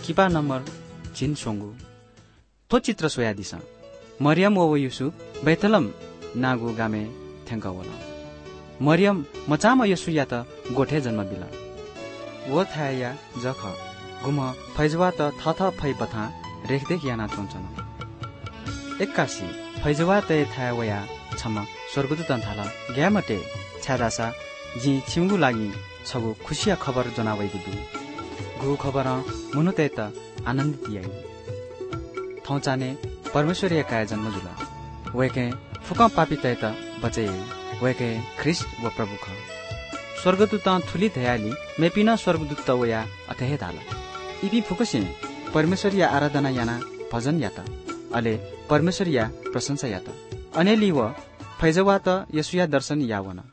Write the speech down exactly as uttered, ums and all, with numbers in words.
Kipa number झिन सोंगु तो चित्र सोया दिस मरियम वो युसु बैतलम नागु गामे थेंका वला मरियम मचाम यसु या त गोठे जन्म बिला वो थाया जख गुम फैजवा त थथ फै बथा रेखदेख याना चोंचन एक्कासी फैजवा ते थाया वया छम स्वर्गदूत थाला ग्यामटे छादासा जी छिमगु लागि छगु खुशिया खबर जनावैगु दु गु खबर मुनुते त आनन्दित याई थौचाने परमेश्वरीय काय जन्म जुला वेके फुका पापी तय त बचे वेके ख्रिस्ट व प्रभु ख स्वर्गदूत थुली थयाली मेपिना स्वर्गदूत वया अथहे ताला इपी फुकसे परमेश्वरीय आराधना याना भजन यात अले परमेश्वरीय प्रशंसा यात अनेली व फैजवा त यसुया दर्शन यावन